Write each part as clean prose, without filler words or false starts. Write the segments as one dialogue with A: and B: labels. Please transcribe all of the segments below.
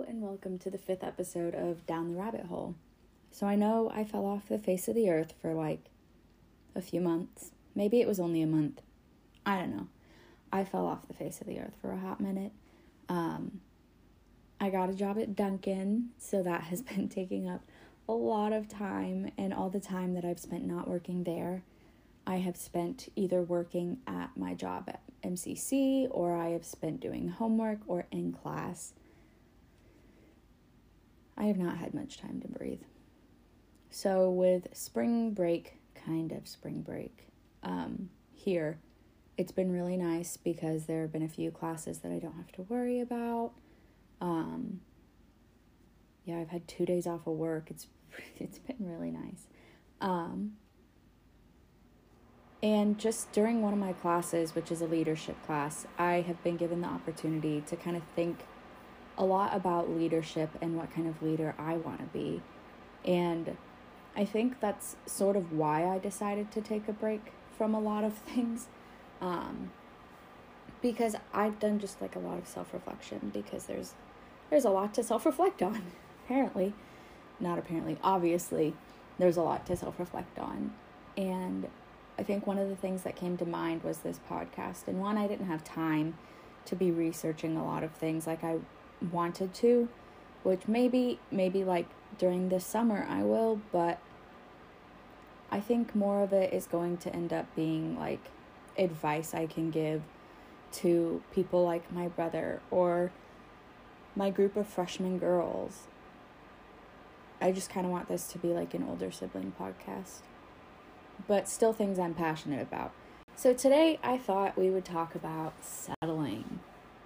A: and welcome to the 5th episode of Down the Rabbit Hole. So I know I fell off the face of the earth for a few months. Maybe it was only a month. I don't know. I fell off the face of the earth for a hot minute. I got a job at Dunkin', so that has been taking up a lot of time, and all the time that I've spent not working there, I have spent either working at my job at MCC, or I have spent doing homework or in class. I have not had much time to breathe. So with spring break, here, it's been really nice because there have been a few classes that I don't have to worry about. I've had 2 days off of work. It's been really nice. And just during one of my classes, which is a leadership class, I have been given the opportunity to kind of think a lot about leadership and what kind of leader I want to be. And I think that's sort of why I decided to take a break from a lot of things. Because I've done just a lot of self-reflection, because there's a lot to self-reflect on. Obviously, there's a lot to self-reflect on. And I think one of the things that came to mind was this podcast. And one, I didn't have time to be researching a lot of things like I wanted to, which maybe during this summer I will, but I think more of it is going to end up being advice I can give to people like my brother or my group of freshman girls. I just kind of want this to be an older sibling podcast, but still things I'm passionate about. So today I thought we would talk about settling.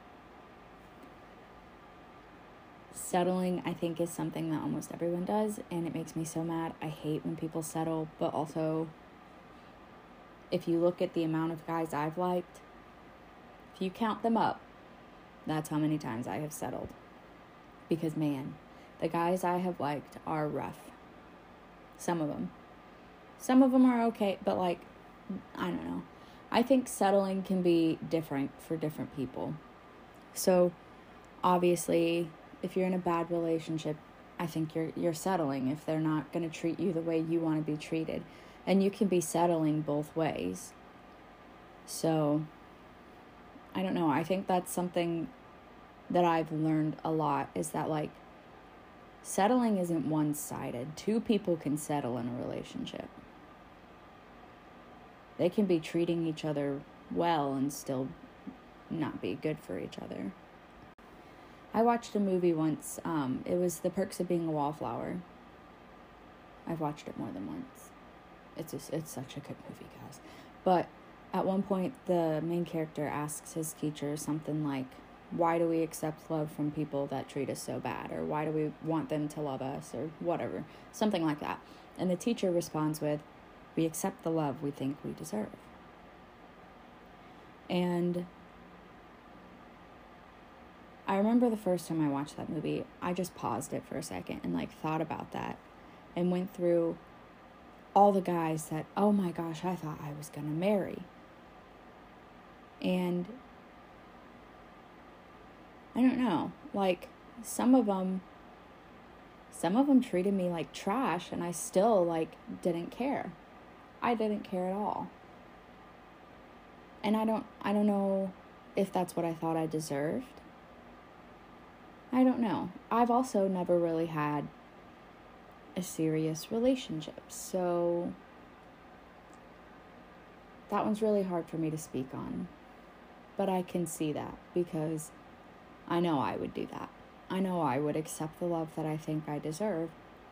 A: Settling, I think, is something that almost everyone does, and it makes me so mad. I hate when people settle, but also, if you look at the amount of guys I've liked, if you count them up, that's how many times I have settled. Because, man, the guys I have liked are rough. Some of them. Some of them are okay, but I don't know. I think settling can be different for different people. So, obviously, if you're in a bad relationship, I think you're settling if they're not going to treat you the way you want to be treated. And you can be settling both ways. So, I don't know. I think that's something that I've learned a lot, is that settling isn't one-sided. Two people can settle in a relationship. They can be treating each other well and still not be good for each other. I watched a movie once. It was The Perks of Being a Wallflower. I've watched it more than once. It's such a good movie, guys. But at one point, the main character asks his teacher something like, why do we accept love from people that treat us so bad? Or why do we want them to love us? Or whatever. Something like that. And the teacher responds with, we accept the love we think we deserve. And I remember the first time I watched that movie, I just paused it for a second and thought about that and went through all the guys that, oh my gosh, I thought I was going to marry. And I don't know, some of them treated me like trash, and I still didn't care. I didn't care at all. And I don't know if that's what I thought I deserved. I don't know. I've also never really had a serious relationship, so that one's really hard for me to speak on. But I can see that, because I know I would do that. I know I would accept the love that I think I deserve.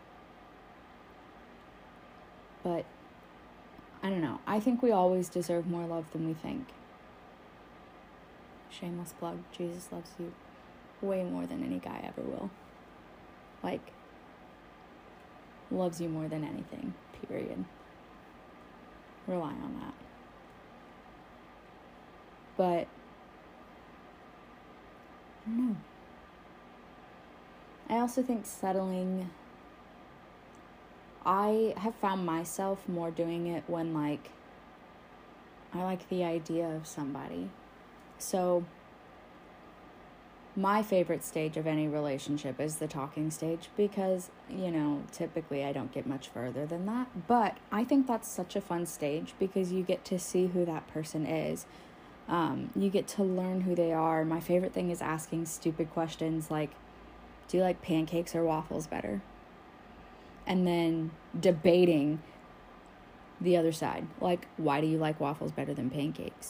A: But I don't know. I think we always deserve more love than we think. Shameless plug. Jesus loves you way more than any guy ever will. Loves you more than anything, period. Rely on that. But I don't know. I also think settling, I have found myself more doing it when I like the idea of somebody. So my favorite stage of any relationship is the talking stage because, typically I don't get much further than that. But I think that's such a fun stage because you get to see who that person is. You get to learn who they are. My favorite thing is asking stupid questions like, do you like pancakes or waffles better? And then debating the other side. Like, why do you like waffles better than pancakes?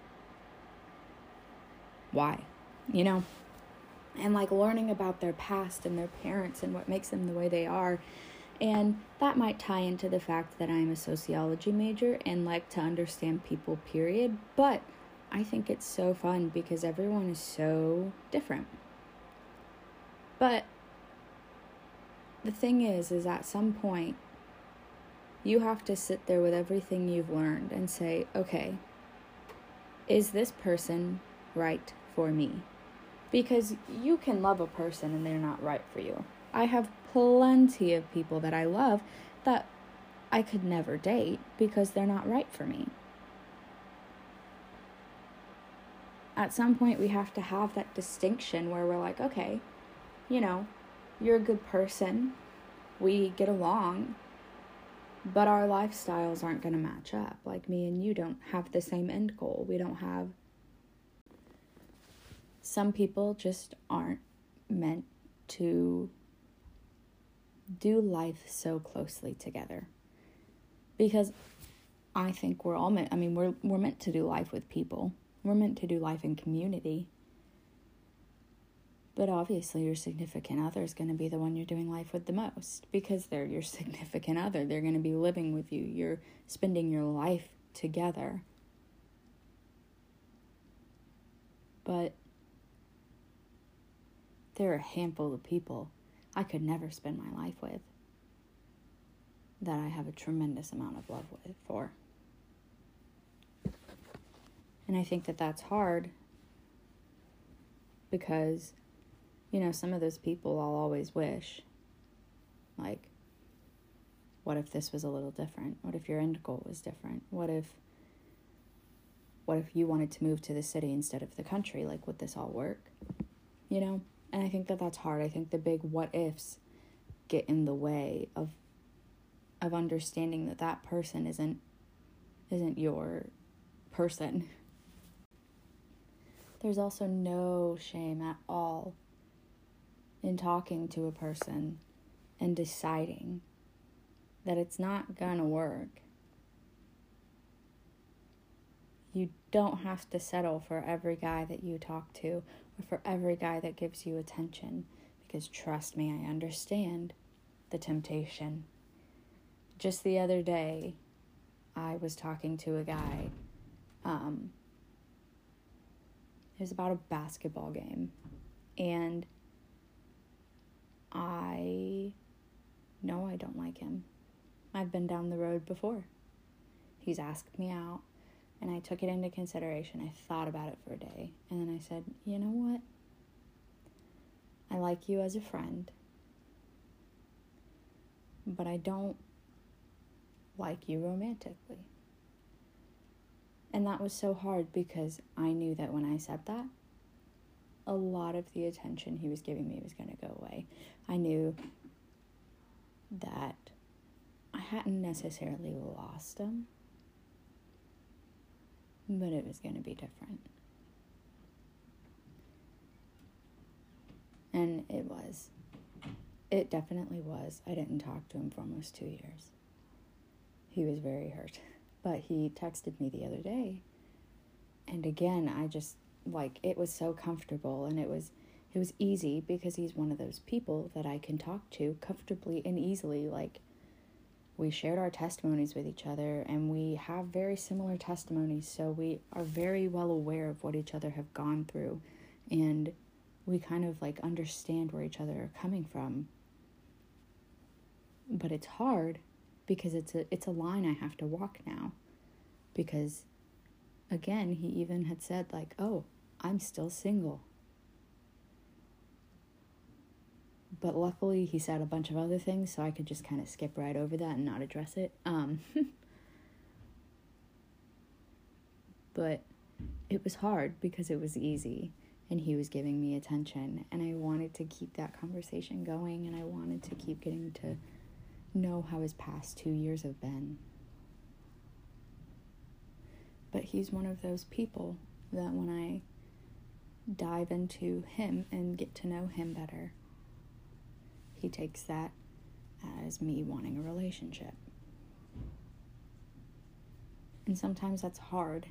A: Why? And like learning about their past and their parents and what makes them the way they are. And that might tie into the fact that I'm a sociology major and like to understand people, period. But I think it's so fun because everyone is so different. But the thing is at some point, you have to sit there with everything you've learned and say, okay, is this person right for me? Because you can love a person and they're not right for you. I have plenty of people that I love that I could never date because they're not right for me. At some point, we have to have that distinction where we're like, okay, you're a good person. We get along. But our lifestyles aren't going to match up. Like me and you don't have the same end goal. We don't have... Some people just aren't meant to do life so closely together. Because I think we're all we're meant to do life with people. We're meant to do life in community. But obviously your significant other is going to be the one you're doing life with the most. Because they're your significant other. They're going to be living with you. You're spending your life together. But there are a handful of people I could never spend my life with that I have a tremendous amount of love for. And I think that that's hard because, some of those people I'll always wish, like, what if this was a little different? What if your end goal was different? What if you wanted to move to the city instead of the country? Like, would this all work? And I think that that's hard. I think the big what ifs get in the way of understanding that person isn't your person. There's also no shame at all in talking to a person and deciding that it's not gonna work. You don't have to settle for every guy that you talk to or for every guy that gives you attention. Because trust me, I understand the temptation. Just the other day, I was talking to a guy. It was about a basketball game. And I know I don't like him. I've been down the road before. He's asked me out. And I took it into consideration. I thought about it for a day. And then I said, you know what? I like you as a friend. But I don't like you romantically. And that was so hard because I knew that when I said that, a lot of the attention he was giving me was going to go away. I knew that I hadn't necessarily lost him. But it was going to be different. And it was. It definitely was. I didn't talk to him for almost 2 years. He was very hurt. But he texted me the other day. And again, I just, it was so comfortable. And it was easy because he's one of those people that I can talk to comfortably and easily. We shared our testimonies with each other, and we have very similar testimonies, so we are very well aware of what each other have gone through, and we kind of understand where each other are coming from. But it's hard because it's a line I have to walk now, because again, he even had said oh, I'm still single. But luckily, he said a bunch of other things, so I could just kind of skip right over that and not address it. But it was hard because it was easy. and he was giving me attention, and I wanted to keep that conversation going, and I wanted to keep getting to know how his past 2 years have been. But he's one of those people that when I dive into him and get to know him better, he takes that as me wanting a relationship. And sometimes that's hard.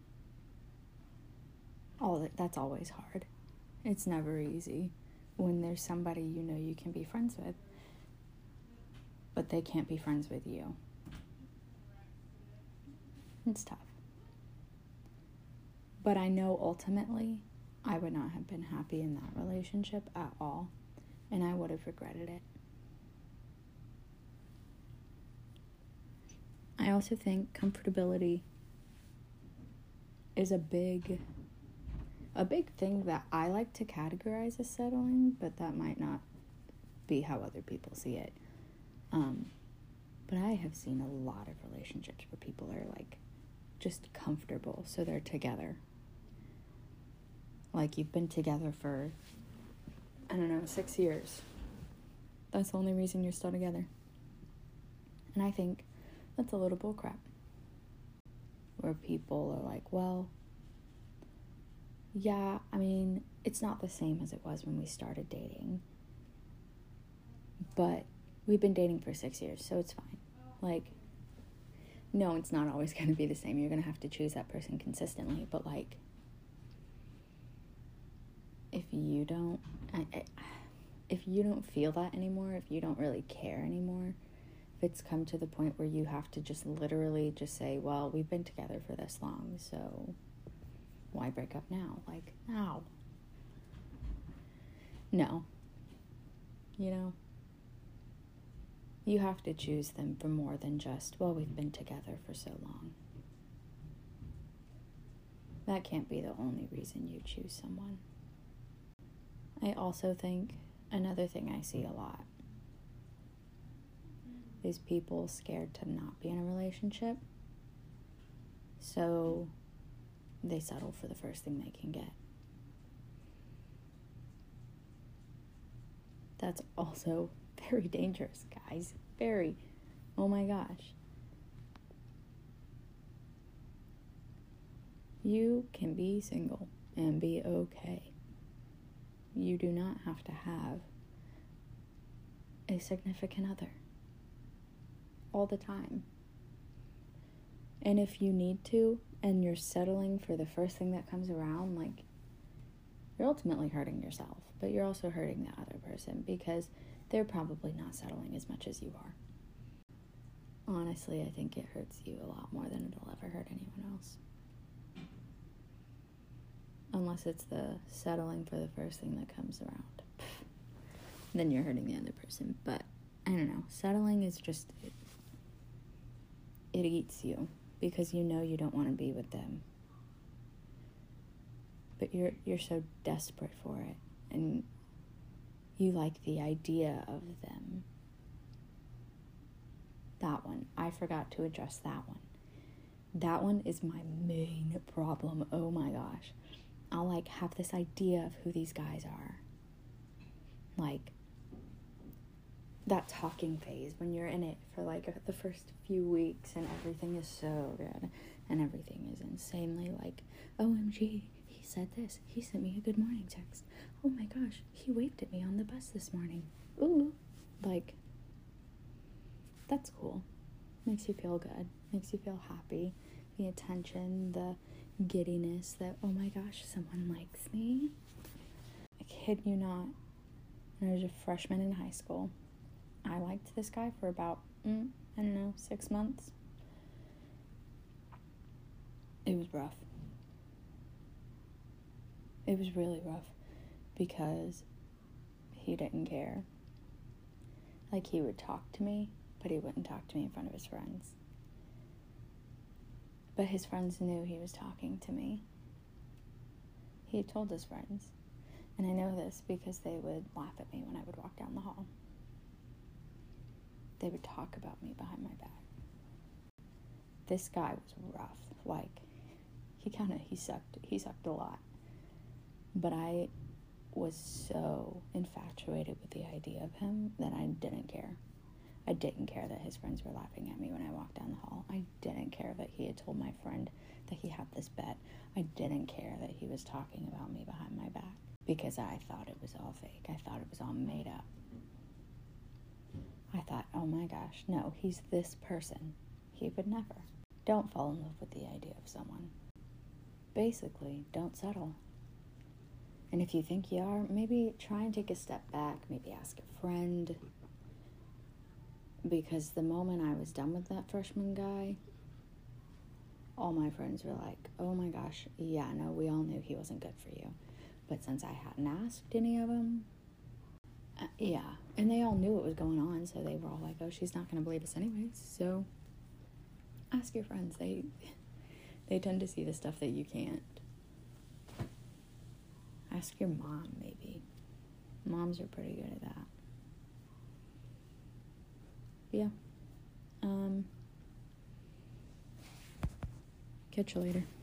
A: That's always hard. It's never easy when there's somebody you know you can be friends with, but they can't be friends with you. It's tough. But I know ultimately I would not have been happy in that relationship at all, and I would have regretted it. I also think comfortability is a big thing that I like to categorize as settling, but that might not be how other people see it. But I have seen a lot of relationships where people are like just comfortable, so they're together. Like, you've been together for, 6 years. That's the only reason you're still together. And I think that's a little bullcrap. Where people are like, well, yeah, it's not the same as it was when we started dating. But we've been dating for 6 years, so it's fine. Like, no, it's not always going to be the same. You're going to have to choose that person consistently. But, like, if you don't feel that anymore, if you don't really care anymore, if it's come to the point where you have to just literally just say, well, we've been together for this long, so why break up now? Like, ow. No. You have to choose them for more than just, well, we've been together for so long. That can't be the only reason you choose someone. I also think another thing I see a lot is people scared to not be in a relationship, so they settle for the first thing they can get. That's also very dangerous, guys. Very. Oh my gosh. You can be single and be okay. You do not have to have a significant other all the time. And if you need to, and you're settling for the first thing that comes around, like, you're ultimately hurting yourself, but you're also hurting the other person because they're probably not settling as much as you are. Honestly, I think it hurts you a lot more than it'll ever hurt anyone else. Unless it's the settling for the first thing that comes around. Then you're hurting the other person. But, I don't know. Settling is just, it eats you because you know you don't want to be with them. But you're so desperate for it. And you like the idea of them. That one. I forgot to address that one. That one is my main problem. Oh my gosh. I'll like have this idea of who these guys are. Like that talking phase when you're in it for like the first few weeks and everything is so good and everything is insanely like, OMG, he said this. He sent me a good morning text. Oh my gosh, he waved at me on the bus this morning. Ooh, like that's cool. Makes you feel good. Makes you feel happy. The attention, the giddiness that, oh my gosh, someone likes me. I kid you not, when I was a freshman in high school, I liked this guy for about, 6 months. It was rough. It was really rough because he didn't care. Like, he would talk to me, but he wouldn't talk to me in front of his friends. But his friends knew he was talking to me. He had told his friends. And I know this because they would laugh at me when I would walk down the hall. They would talk about me behind my back. This guy was rough. Like, he sucked a lot. But I was so infatuated with the idea of him that I didn't care. I didn't care that his friends were laughing at me when I walked down the hall. I didn't care that he had told my friend that he had this bet. I didn't care that he was talking about me behind my back, because I thought it was all fake. I thought it was all made up. I thought, oh my gosh, no, he's this person. He would never. Don't fall in love with the idea of someone. Basically, don't settle. And if you think you are, maybe try and take a step back. Maybe ask a friend. Because the moment I was done with that freshman guy, all my friends were like, oh my gosh, yeah, no, we all knew he wasn't good for you. But since I hadn't asked any of them, yeah. And they all knew what was going on, so they were all like, oh, she's not going to believe us anyways. So ask your friends. They tend to see the stuff that you can't. Ask your mom, maybe. Moms are pretty good at that. Yeah. Catch you later.